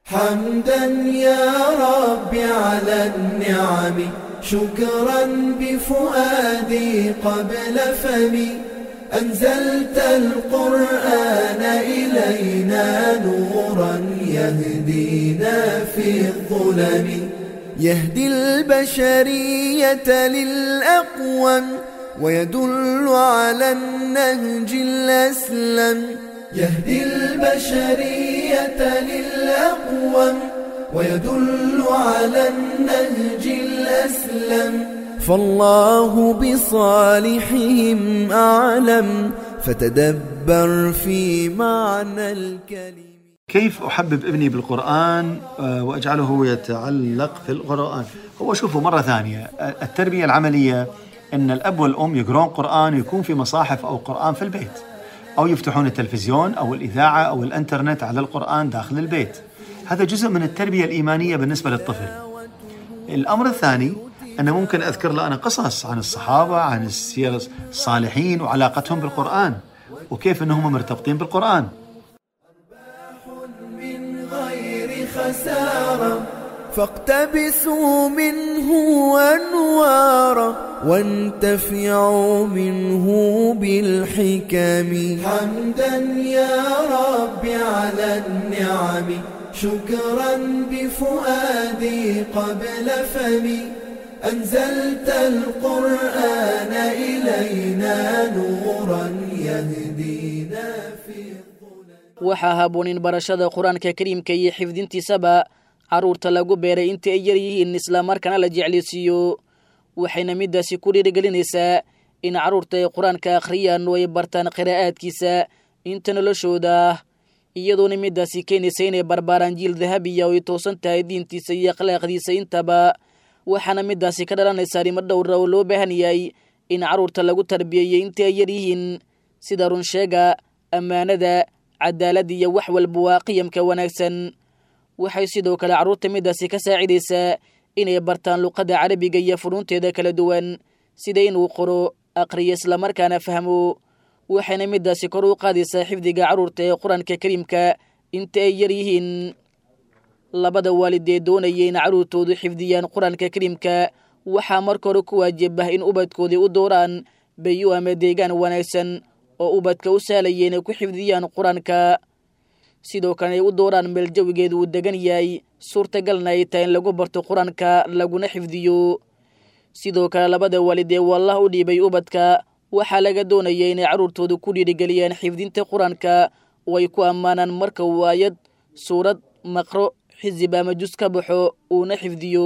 حمدا يا رب على النعم، شكرا بفؤادي قبل فمي، أنزلت القرآن إلينا نورا يهدينا في الظلم، يهدي البشرية للأقوم ويدل على النهج الأسلم، يهدي البشرية للأقوم ويدل على النهج الأسلم، فالله بصالحهم أعلم، فتدبر في معنى الكلمة. كيف أحبب ابني بالقرآن وأجعله يتعلق في القرآن؟ هو شوفوا مرة ثانية، التربية العملية أن الأب والأم يقرون قرآن ويكون في مصاحف أو قرآن في البيت، أو يفتحون التلفزيون أو الإذاعة أو الإنترنت على القرآن داخل البيت. هذا جزء من التربية الإيمانية بالنسبة للطفل. الأمر الثاني أنا ممكن أذكر له أنا قصص عن الصحابة، عن السير الصالحين وعلاقتهم بالقرآن وكيف أنهم مرتبطين بالقرآن. من غير خسارة فاقتبسوا منه أنوارا وانتفعوا منه بالحكم. حمدا يا رب على النعم، شكرا بفؤادي قبل فمي، أنزلت القرآن إلينا نورا يهدينا في الظلم. waxaa haboon in barashada quraanka kariimka iyo xifdintiisaba caruurta lagu beeray inta ay yar yihiin isla markaana la jeclaysiiyo, waxayna midaasi ku dhiirigelinaysaa in caruurta ay quraanka akhriyaan oo ay bartaan qiraa'aadkiisa inta noloshooda, iyadoona midaasi keenaysa inay barbaaraan jiil dahabiya oo ay toosan tahay diintiisa iyo akhlaaqdiisa intaba. waxaana midaasi ka dhalanaysa arrimo dhowr ah oo loo baahan yahay in caruurta lagu tarbiyeeyo inta ay yar yihiin, sida runsheega, ammaanada, cadaalad iyo wax walba waa qiyamka wanaagsan. waxay sidoo kale caruurta midaasi ka saacidaysaa inay bartaan luqadda carabiga iyo funuunteeda kala duwan, sida inuu qoro, aqriyo isla markaana fahmo. waxayna midaasi kor u qaadaysaa xifdiga caruurta ee quraanka kariimka inta ay yar yihiin. labada waalid ee doonaya in caruurtoodu xifdiyaan quraanka kariimka waxaa marka hore ku waajibah in ubadkoodii u dooraan bayo ama deegaan wanaagsan oo ubadka u sahlaya inay ku xifdiyaan quraanka, sidoo kale ay u dooraan meel jawigeedu uu degan yahay, suurtagalna ay tahay in lagu barto quraanka laguna xifdiyo. sidoo kale labada waalid ee wallah u dhiibay ubadka waxaa laga doonaya inay caruurtoodu ku dhiirigeliyaan xifdinta quraanka oo ay ku ammaanaan marka uu aayad, suurad, maqro, xisib ama jus ka baxo uuna xifdiyo.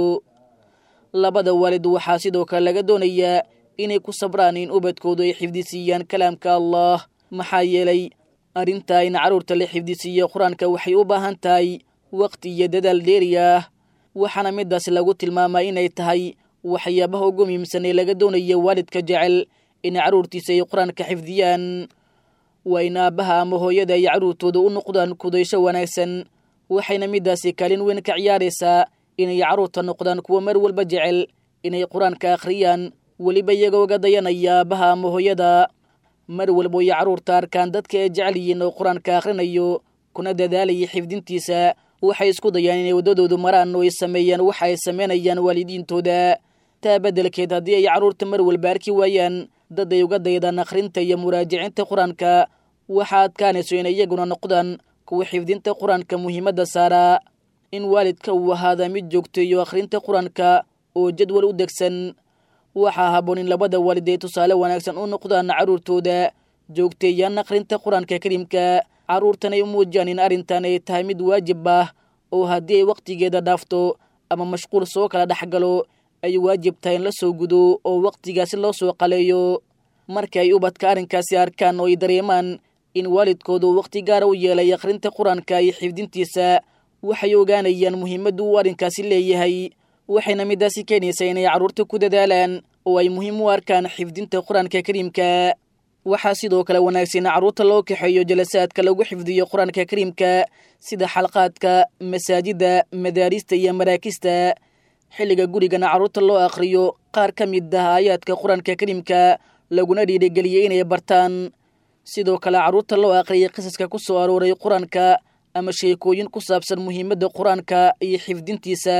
labada waalid waxaa sidoo kale laga doonayaa inay ku sabraan in ubadkoodu ay xifdisiiyaan kalaamka Allah, maxaa yeelay arrintaa in caruurta la xifdisiiyo quraanka waxay u baahan tahay waqti iyo dadaal dheeri ah, waxaana midaas lagu tilmaamaa inay tahay waxyaabaha ugu muhiimsan ee laga doonayo waalidka jecel in caruurtiisa ay quraanka xifdiyaan. waa in aabbaha ama hooyada ay caruurtooda u noqdaan kudaysho wanaagsan, waxayna midaasi kaalin weyn ka ciyaaraysaa inay caruurta noqdaan kuwa mar walba jecel inay quraanka akhriyaan, weliba iyagoo ga dayanaya aabbaha ama hooyada. mar walba ay caruurta arkaan dadka ay jecel yihiin oo quraanka akhrinayo kuna dadaalaya xifdintiisa, waxay isku dayaan inay wadadoodu maraan oo ay sameeyaan waxa ay sameynayaan waalidiintooda. taa beddelkeed haddii ay caruurta mar walba arki waayaan dad ay uga daydaan akhrinta iyo muraajacinta quraanka, waxaa adkaanayso inay iyaguna noqdaan kuwa xifdinta quraanka muhiimadda saaraa. in waalidka uu ahaada mid joogteeyo akhrinta quraanka oo jadwal u degsan. waxaa haboon in labada waalid ay tusaale wanaagsan u noqdaan caruurtooda, joogteeyaan akhrinta quraanka kariimka, caruurtan ay u muujiyaan in arrintan ay tahay mid waajib ah oo haddii ay waqtigeeda dhaafto ama mashquul soo kala dhexgalo ay waajib tahay in la soo gudo oo waqtigaasi loo soo qaleeyo. marka ay ubadka arrinkaasi arkaan oo ay dareemaan in waalidkoodu waqti gaara u yeelay akhrinta quraanka iyo xifdintiisa, waxay ogaanayaan muhiimadda uu arrinkaasi leeyahay, waxayna midaasi keenaysaa inay caruurta ku dadaalaan oo ay muhiim u arkaan xifdinta quraanka kariimka. waxaa sidoo kale wanaagsan caruurta loo kaxeeyo jalasaadka lagu xifdiyo quraanka kariimka sida xalqaadka, masaajida, madaarista iyo maraakista. xilliga gurigana caruurta loo akhriyo qaar ka mid ah aayaadka quraanka kariimka laguna dhiirigeliyay inay bartaan. sidoo kale caruurta loo aqriyay qisaska ku soo arooray quraanka ama sheekooyin ku saabsan muhiimadda qur-aanka iyo xifdintiisa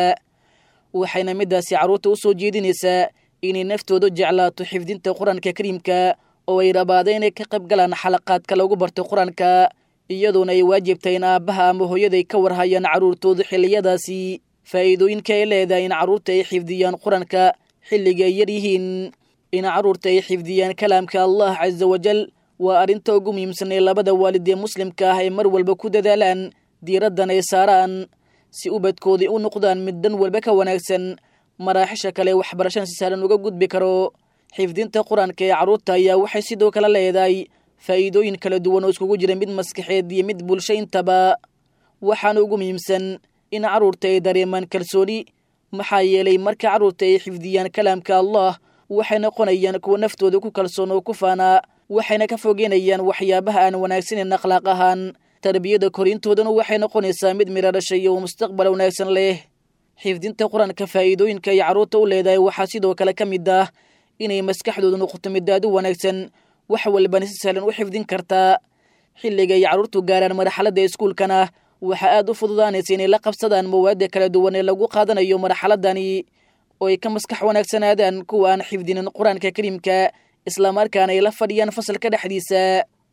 waxayna midaasi carruurta u soo jeedinaysaa inay naftooda jeclaato xifdinta qur-aanka kariimka oo ay rabaada inay ka qayb galaan xalaqaadka lagu barto qur-aanka iyadoona ay waajibtay in aabbaha ama hooyaday ka warhayaan carruurtooda xilliyadaasi faa'iidooyinka ay leedahay in carruurta ay xifdiyaan qur-aanka xilliga ay yar yihiin in carruurta ay xifdiyaan kalaamka allah casa wajal waa arrinta ugu muhiimsan ee labada waalid ee muslimka ah ay mar walba ku dadaalaan diiraddan ay saaraan si ubadkoodii u noqdaan mid dhan walba ka wanaagsan maraaxisha kale waxbarashadan si sahlan uga gudbi karo xifdinta qur-aanka ee carruurta ayaa waxay sidoo kale leedahay faa'iidooyin kala duwan oo iskugu jira mid maskaxeed iyo mid bulsho intaba waxaana ugu muhiimsan in carruurta ay dareemaan kalsooni maxaa yeelay marka carruurta ay xifdiyaan kalaamka allah waxay noqonayaan kuwa naftooda ku kalsoon oo ku faanaa waxayna ka fogeynayaan waxyaabaha aan wanaagsaneyn akhlaaq ahaan tarbiyada korintoodana waxay noqonaysaa mid mira dhashay oo mustaqbal wanaagsan leh xifdinta qur-aanka faa'iidooyinka ay carruurta u leedahay waxaa sidoo kale ka mid ah inay maskaxdooda noqoto mid aad u wanaagsan wax walbana si sahlan u xifdin kartaa xilliga ay carruurtu gaaraan marxaladda iskuulkana waxaa aad u fududaanaysa inay la qabsadaan mawaadda kala duwan ee lagu qaadanayo marxaladani oo ay ka maskax wanaagsanaadaan kuwa aan xifdinin qur-aanka kariimka islamarkaana ay la fadhiyaan fasalka dhexdiisa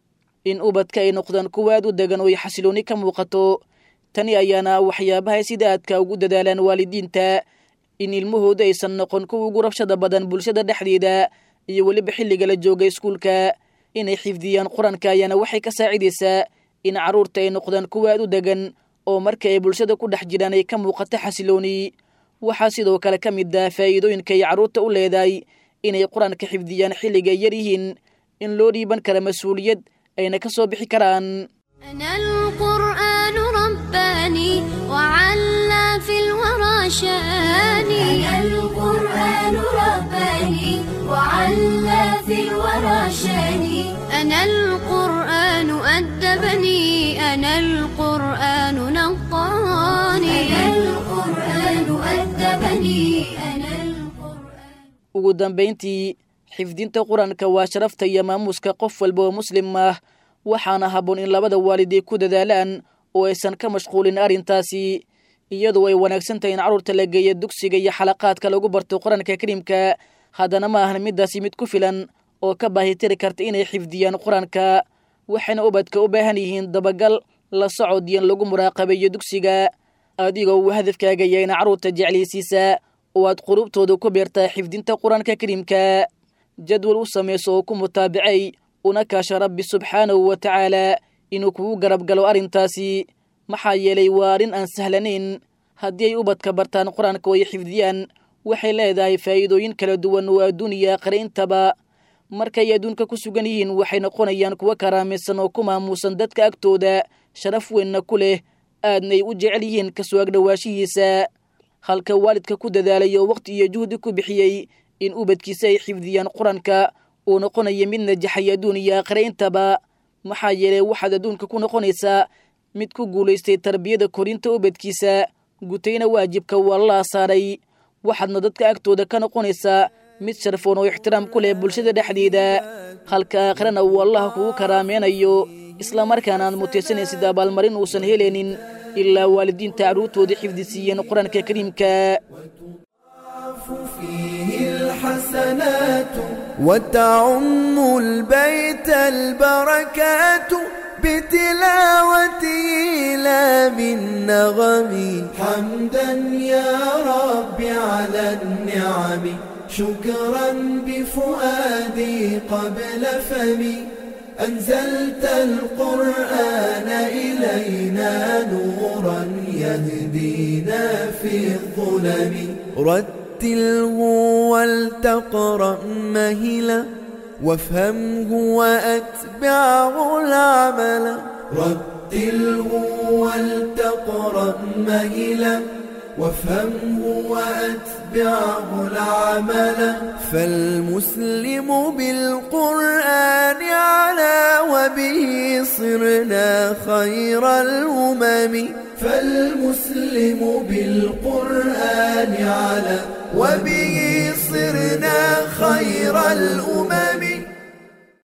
in ubadka ay noqdaan kuwa aad u degan oo ay xasilooni ka muuqato tani ayaana waxyaabahay sida aadka ugu dadaalaan waalidiinta in ilmahooda aysan noqon kuwa ugu rabshada badan bulshada dhexdeeda iyo weliba xilliga la jooga iskuulka inay xifdiyaan qur-aanka ayaana waxay ka saacidaysaa in carruurta ay noqdaan kuwa aad u degan oo marka ay bulshada ku dhex jiraan ay ka muuqato xasilooni waxaa sidoo kale ka mid ah faa'iidooyinka ay carruurta u leedahay inay qur-aanka xifdiyaan xilliga yar yihiin in loo dhiiban kara mas-uuliyad ayna ka soo bixi karaan أنا القرآن رباني وعلى في الورى شاني أنا القرآن رباني وعلى في الورى شاني أنا القرآن أدبني أنا القرآن نقاني أنا القرآن أدبني أنا القرآن ugu dambayntii xifdinta qur-aanka waa sharafta iyo maamuuska qof walba oo muslim ah waxaana habboon in labada waalid ay ku dadaalaan oo aysan ka mashquulin arrintaasi iyadoo ay wanaagsan tahay in carruurta la geeya dugsiga iyo xalaqaadka lagu barto qur-aanka kariimka haddana ma ahan midaasi mid ku filan oo ka baahitiri karta inay xifdiyaan qur-aanka waxayna ubadka u baahan yihiin dabagal la socod iyo in lagu muraaqabeeyo dugsiga adigoo uu hadafkaaga yahay in carruurta jeclaysiisa oo aad qulubtooda ku beertaa xifdinta qur-aanka kariimka jadwal u samayso oo ku mutaabicay una kaasha rabbi subxaanahu wa tacaala inuu kugu garab galo arrintaasi maxaa yeelay waa arrin aan sahlanayn haddii ay ubadka bartaan qur-aanka oo ay xifdiyaan waxay leedahay faa'iidooyin kala duwan oo adduun iyo aakhire intaba markay adduunka ku sugan yihiin waxay noqonayaan kuwa karaamaysan oo ku maamuusan dadka agtooda sharaf weynna ku leh aadnay u jecel yihiin ka soo agdhowaashihiisa halka waalidka ku dadaalay oo waqti iyo juhdi ku bixiyey in ubadkiisa ay xifdiyaan qur-aanka uu noqonaya mid najaxay adduun iyo aakhire intaba maxaa yeelay waxaad adduunka ku noqonaysaa mid ku guulaystay tarbiyada korinta ubadkiisa gutayna waajibka uu allah saaray waxaadna dadka agtooda ka noqonaysaa mid sharfoon oo ixtiraam ku leh bulshada dhexdeeda halka aakhirana uu allah kugu karaameynayo islamarkaana aad mutaysanaysid abaalmarin uusan helaynin ilaa waalidiinta carruurtooda xifdisiiyeen qur-aanka kariimka فيه الحسنات وتعم البيت البركات بتلاوته لا بالنغم حمدا يا رب على النعم شكرا بفؤادي قبل فمي أنزلت القرآن إلينا نورا يهدينا في الظلم رتله ولتقرأ مهلا وافهمه وأتبعه العمل رتله ولتقرأ مهلا وافهمه وأتبعه العمل فالمسلم بالقرآن على وبه صرنا خير الأمم فالمسلم بالقرآن على وبه صرنا خير الأمم